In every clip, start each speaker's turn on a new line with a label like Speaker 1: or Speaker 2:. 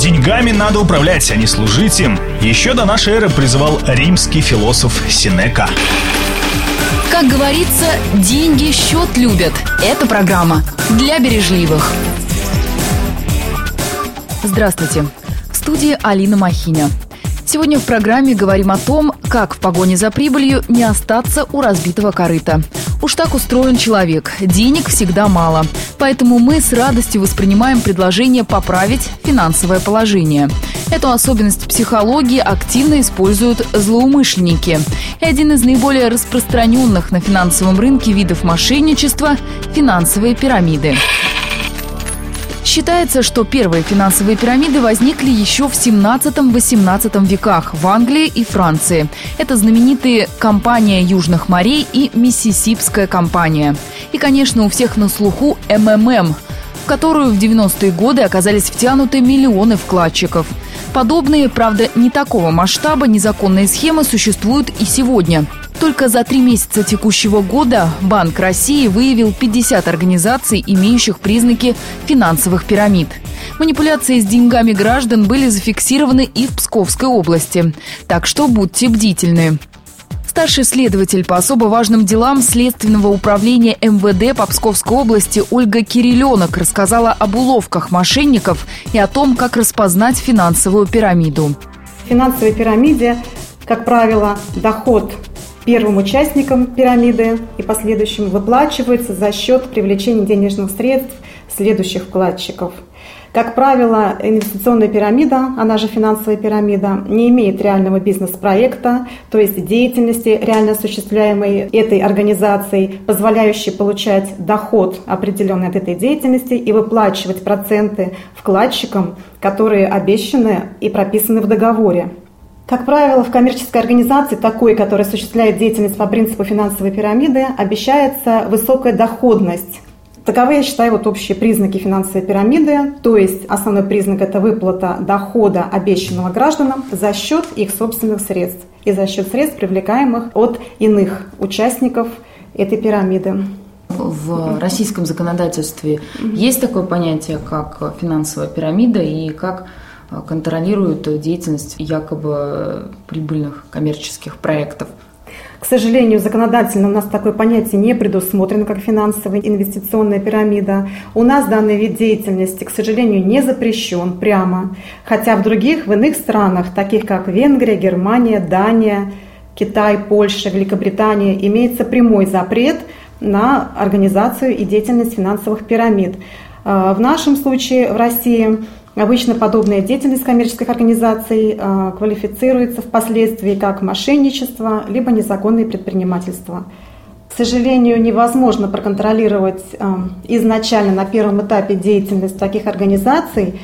Speaker 1: Деньгами надо управлять, а не служить им. Еще до нашей эры призывал римский философ Сенека.
Speaker 2: Как говорится, деньги счет любят. Это программа для бережливых. Здравствуйте. В студии Алина Махиня. Сегодня в программе говорим о том, как в погоне за прибылью не остаться у разбитого корыта. Уж так устроен человек. Денег всегда мало. Поэтому мы с радостью воспринимаем предложение поправить финансовое положение. Эту особенность психологии активно используют злоумышленники. И один из наиболее распространенных на финансовом рынке видов мошенничества – финансовые пирамиды. Считается, что первые финансовые пирамиды возникли еще в 17-18 веках в Англии и Франции. Это знаменитые компания Южных морей и Миссисипская компания. И, конечно, у всех на слуху МММ, в которую в 90-е годы оказались втянуты миллионы вкладчиков. Подобные, правда, не такого масштаба незаконные схемы существуют и сегодня. Только за 3 месяца текущего года Банк России выявил 50 организаций, имеющих признаки финансовых пирамид. Манипуляции с деньгами граждан были зафиксированы и в Псковской области. Так что будьте бдительны. Старший следователь по особо важным делам Следственного управления МВД по Псковской области Ольга Кириленок рассказала об уловках мошенников и о том, как распознать финансовую пирамиду.
Speaker 3: В финансовой пирамиде, как правило, доход первым участникам пирамиды и последующим выплачивается за счет привлечения денежных средств следующих вкладчиков. Как правило, инвестиционная пирамида, она же финансовая пирамида, не имеет реального бизнес-проекта, то есть деятельности, реально осуществляемой этой организацией, позволяющей получать доход определенный от этой деятельности и выплачивать проценты вкладчикам, которые обещаны и прописаны в договоре. Как правило, в коммерческой организации, такой, которая осуществляет деятельность по принципу финансовой пирамиды, обещается высокая доходность. Таковы, я считаю, общие признаки финансовой пирамиды, то есть основной признак – это выплата дохода, обещанного гражданам, за счет их собственных средств и за счет средств, привлекаемых от иных участников этой пирамиды.
Speaker 4: В российском законодательстве есть такое понятие, как финансовая пирамида, и как контролируют деятельность якобы прибыльных коммерческих проектов?
Speaker 3: К сожалению, законодательно у нас такое понятие не предусмотрено, как финансовая инвестиционная пирамида. У нас данный вид деятельности, к сожалению, не запрещен прямо. Хотя в иных странах, таких как Венгрия, Германия, Дания, Китай, Польша, Великобритания, имеется прямой запрет на организацию и деятельность финансовых пирамид. В нашем случае, в России, обычно подобная деятельность коммерческих организаций квалифицируется впоследствии как мошенничество либо незаконное предпринимательство. К сожалению, невозможно проконтролировать изначально на первом этапе деятельность таких организаций,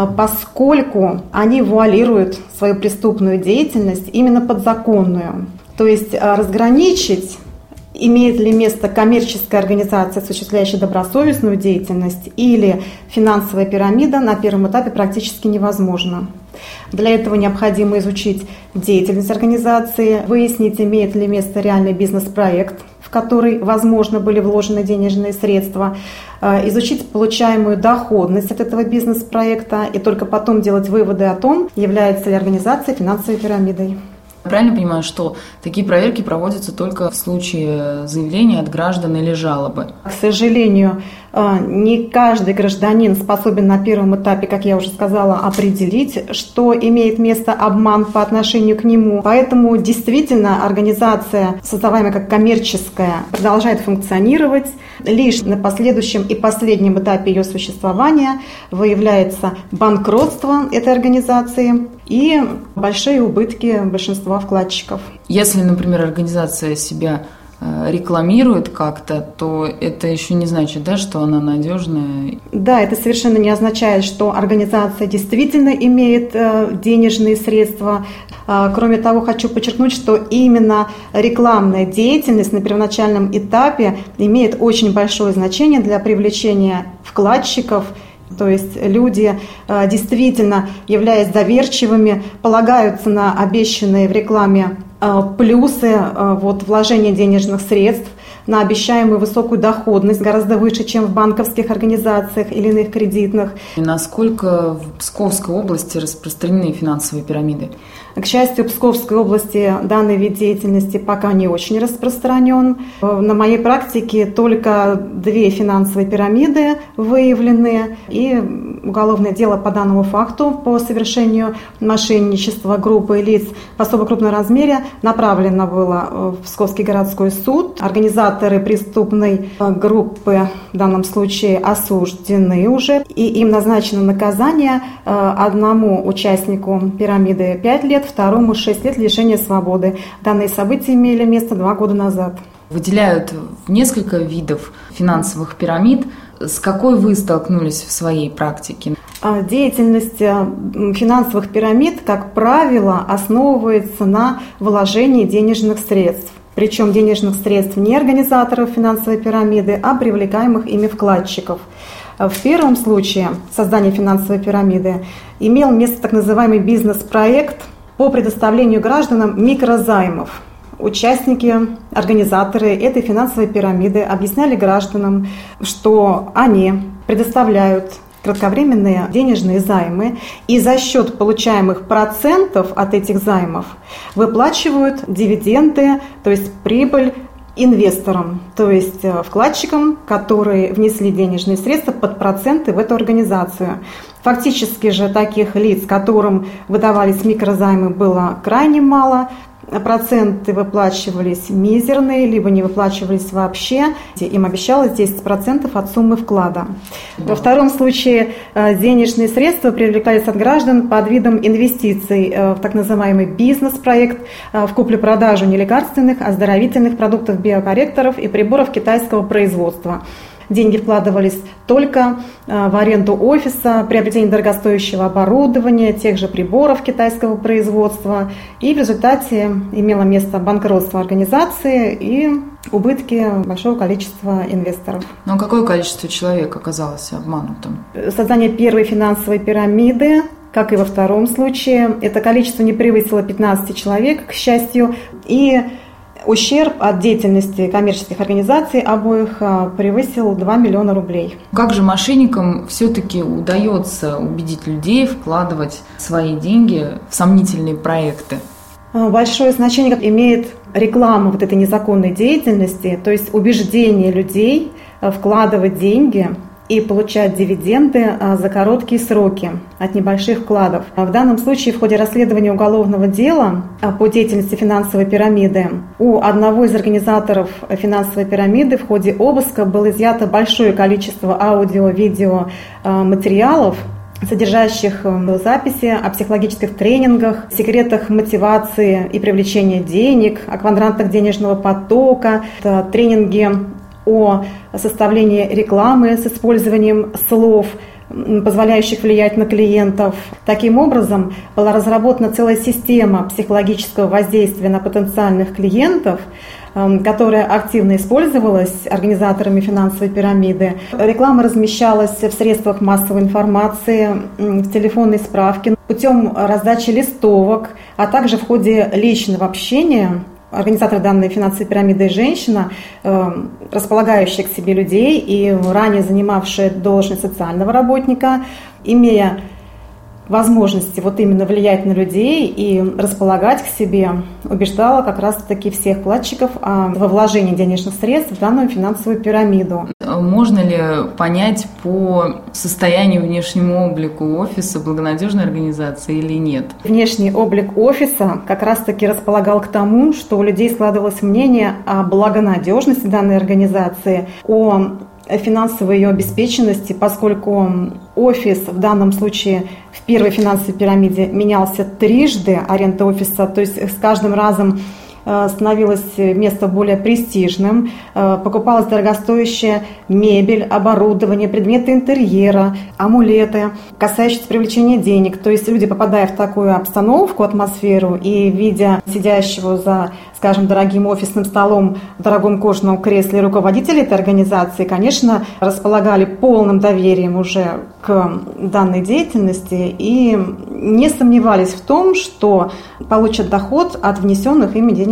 Speaker 3: поскольку они вуалируют свою преступную деятельность именно подзаконную. То есть разграничить, имеет ли место коммерческая организация, осуществляющая добросовестную деятельность, или финансовая пирамида, на первом этапе практически невозможно. Для этого необходимо изучить деятельность организации, выяснить, имеет ли место реальный бизнес-проект, в который, возможно, были вложены денежные средства, изучить получаемую доходность от этого бизнес-проекта и только потом делать выводы о том, является ли организация финансовой пирамидой.
Speaker 4: Я правильно понимаю, что такие проверки проводятся только в случае заявления от граждан или жалобы?
Speaker 3: К сожалению, не каждый гражданин способен на первом этапе, как я уже сказала, определить, что имеет место обман по отношению к нему. Поэтому действительно организация, создаваемая как коммерческая, продолжает функционировать. Лишь на последующем и последнем этапе ее существования выявляется банкротство этой организации и большие убытки большинства вкладчиков.
Speaker 4: Если, например, организация себя рекламирует как-то, то это еще не значит, да, что она надежная?
Speaker 3: Да, это совершенно не означает, что организация действительно имеет денежные средства. Кроме того, хочу подчеркнуть, что именно рекламная деятельность на первоначальном этапе имеет очень большое значение для привлечения вкладчиков. То есть люди, действительно, являясь доверчивыми, полагаются на обещанные в рекламе плюсы вложения денежных средств, на обещаемую высокую доходность, гораздо выше, чем в банковских организациях или иных кредитных.
Speaker 4: И насколько в Псковской области распространены финансовые пирамиды?
Speaker 3: К счастью, в Псковской области данный вид деятельности пока не очень распространен. На моей практике только 2 финансовые пирамиды выявлены, и уголовное дело по данному факту по совершению мошенничества группы лиц в особо крупном размере направлено было в Псковский городской суд. Организаторы преступной группы в данном случае осуждены уже, и им назначено наказание: одному участнику пирамиды 5 лет, второму 6 лет лишения свободы. Данные события имели место 2 года назад.
Speaker 4: Выделяют несколько видов финансовых пирамид. С какой вы столкнулись в своей практике?
Speaker 3: Деятельность финансовых пирамид, как правило, основывается на вложении денежных средств. Причем денежных средств не организаторов финансовой пирамиды, а привлекаемых ими вкладчиков. В первом случае создания финансовой пирамиды имел место так называемый бизнес-проект по предоставлению гражданам микрозаймов. Участники, организаторы этой финансовой пирамиды объясняли гражданам, что они предоставляют кратковременные денежные займы и за счет получаемых процентов от этих займов выплачивают дивиденды, то есть прибыль инвесторам, то есть вкладчикам, которые внесли денежные средства под проценты в эту организацию. Фактически же таких лиц, которым выдавались микрозаймы, было крайне мало. Проценты выплачивались мизерные, либо не выплачивались вообще. Им обещалось 10% от суммы вклада. Во втором случае денежные средства привлекались от граждан под видом инвестиций в так называемый бизнес-проект в куплю-продажу нелекарственных, оздоровительных продуктов, биокорректоров и приборов китайского производства. Деньги вкладывались только в аренду офиса, приобретение дорогостоящего оборудования, тех же приборов китайского производства. И в результате имело место банкротство организации и убытки большого количества инвесторов.
Speaker 4: Но какое количество человек оказалось обманутым?
Speaker 3: Создание первой финансовой пирамиды, как и во втором случае, это количество не превысило 15 человек, к счастью, и ущерб от деятельности коммерческих организаций обоих превысил 2 миллиона рублей.
Speaker 4: Как же мошенникам все-таки удается убедить людей вкладывать свои деньги в сомнительные проекты?
Speaker 3: Большое значение имеет реклама вот этой незаконной деятельности, то есть убеждение людей вкладывать деньги и получать дивиденды за короткие сроки от небольших вкладов. В данном случае в ходе расследования уголовного дела по деятельности финансовой пирамиды у одного из организаторов финансовой пирамиды в ходе обыска было изъято большое количество аудио-видео материалов, содержащих записи о психологических тренингах, секретах мотивации и привлечения денег, о квадрантах денежного потока, тренинги о составлении рекламы с использованием слов, позволяющих влиять на клиентов. Таким образом, была разработана целая система психологического воздействия на потенциальных клиентов, которая активно использовалась организаторами финансовой пирамиды. Реклама размещалась в средствах массовой информации, в телефонной справке, путем раздачи листовок, а также в ходе личного общения. Организатор данной финансовой пирамиды – женщина, располагающая к себе людей и ранее занимавшая должность социального работника, имея возможности вот именно влиять на людей и располагать к себе, убеждала как раз-таки всех вкладчиков во вложении денежных средств в данную финансовую пирамиду.
Speaker 4: Можно ли понять по состоянию внешнему облику офиса благонадежной организации или нет? Внешний
Speaker 3: облик офиса как раз-таки располагал к тому, что у людей складывалось мнение о благонадежности данной организации, о финансовой ее обеспеченности, поскольку офис в данном случае в первой финансовой пирамиде менялся трижды, аренда офиса, то есть с каждым разом становилось место более престижным, покупалась дорогостоящая мебель, оборудование, предметы интерьера, амулеты, касающиеся привлечения денег. То есть люди, попадая в такую обстановку, атмосферу и видя сидящего за, скажем, дорогим офисным столом в дорогом кожаном кресле руководителя этой организации, конечно, располагали полным доверием уже к данной деятельности и не сомневались в том, что получат доход от внесенных ими денежных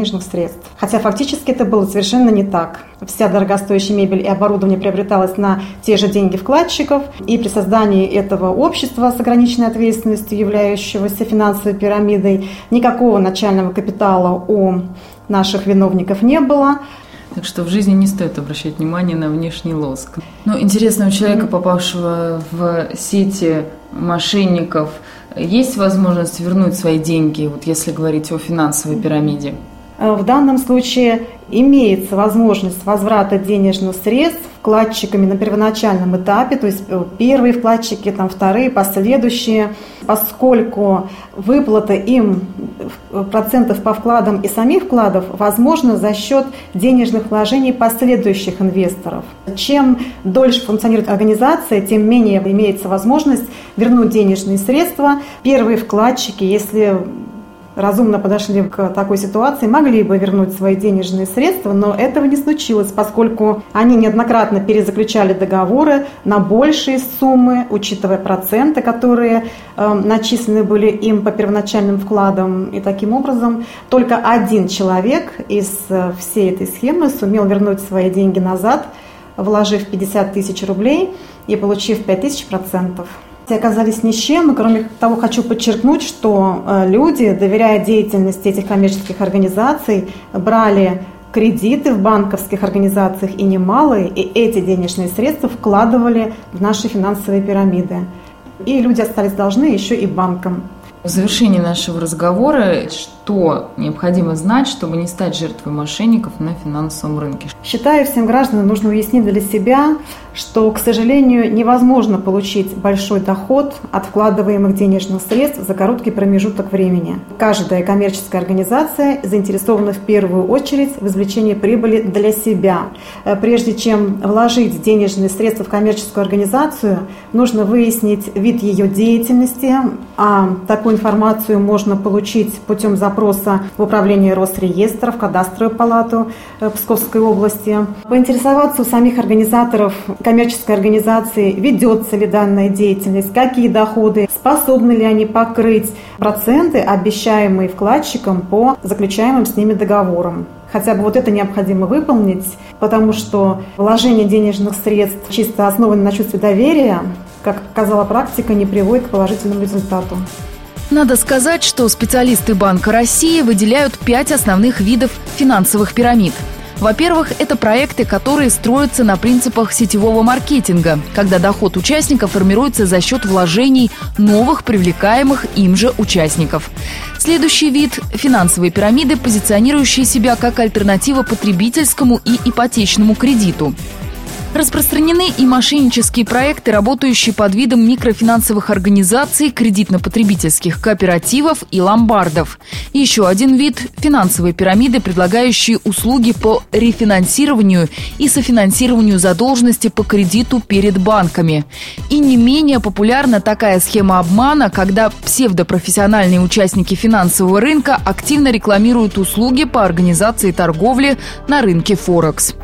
Speaker 3: денежных средств. Хотя фактически это было совершенно не так. Вся дорогостоящая мебель и оборудование приобреталось на те же деньги вкладчиков, и при создании этого общества с ограниченной ответственностью, являющегося финансовой пирамидой, никакого начального капитала у наших виновников не было.
Speaker 4: Так что в жизни не стоит обращать внимание на внешний лоск. Но интересно, у человека, попавшего в сети мошенников, есть возможность вернуть свои деньги, вот если говорить о финансовой пирамиде?
Speaker 3: В данном случае имеется возможность возврата денежных средств вкладчиками на первоначальном этапе, то есть первые вкладчики, вторые, последующие, поскольку выплата им процентов по вкладам и самих вкладов возможна за счет денежных вложений последующих инвесторов. Чем дольше функционирует организация, тем менее имеется возможность вернуть денежные средства. Первые вкладчики, если разумно подошли к такой ситуации, могли бы вернуть свои денежные средства, но этого не случилось, поскольку они неоднократно перезаключали договоры на большие суммы, учитывая проценты, которые начислены были им по первоначальным вкладам. И таким образом только один человек из всей этой схемы сумел вернуть свои деньги назад, вложив 50 тысяч рублей и получив 5000%. Оказались ни с чем. И кроме того, хочу подчеркнуть, что люди, доверяя деятельности этих коммерческих организаций, брали кредиты в банковских организациях и немалые, и эти денежные средства вкладывали в наши финансовые пирамиды. И люди остались должны еще и банкам.
Speaker 4: В завершении нашего разговора, что необходимо знать, чтобы не стать жертвой мошенников на финансовом рынке?
Speaker 3: Считаю, всем гражданам нужно уяснить для себя, что, к сожалению, невозможно получить большой доход от вкладываемых денежных средств за короткий промежуток времени. Каждая коммерческая организация заинтересована в первую очередь в извлечении прибыли для себя. Прежде чем вложить денежные средства в коммерческую организацию, нужно выяснить вид ее деятельности, а такую информацию можно получить путем запроса в управление Росреестра, в кадастровую палату Псковской области. Поинтересоваться у самих организаторов коммерческой организации, ведется ли данная деятельность, какие доходы, способны ли они покрыть проценты, обещаемые вкладчикам по заключаемым с ними договорам. Хотя бы вот это необходимо выполнить, потому что вложение денежных средств, чисто основанное на чувстве доверия, как показала практика, не приводит к положительному результату.
Speaker 2: Надо сказать, что специалисты Банка России выделяют 5 основных видов финансовых пирамид. Во-первых, это проекты, которые строятся на принципах сетевого маркетинга, когда доход участника формируется за счет вложений новых привлекаемых им же участников. Следующий вид – финансовые пирамиды, позиционирующие себя как альтернатива потребительскому и ипотечному кредиту. Распространены и мошеннические проекты, работающие под видом микрофинансовых организаций, кредитно-потребительских кооперативов и ломбардов. И еще один вид – финансовые пирамиды, предлагающие услуги по рефинансированию и софинансированию задолженности по кредиту перед банками. И не менее популярна такая схема обмана, когда псевдопрофессиональные участники финансового рынка активно рекламируют услуги по организации торговли на рынке Форекс.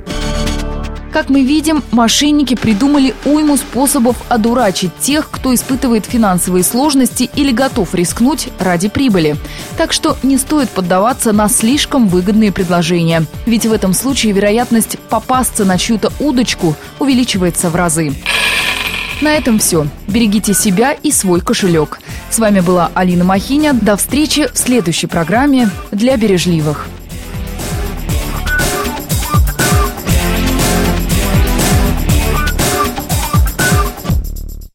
Speaker 2: Как мы видим, мошенники придумали уйму способов одурачить тех, кто испытывает финансовые сложности или готов рискнуть ради прибыли. Так что не стоит поддаваться на слишком выгодные предложения. Ведь в этом случае вероятность попасться на чью-то удочку увеличивается в разы. На этом все. Берегите себя и свой кошелек. С вами была Алина Махиня. До встречи в следующей программе «Для бережливых».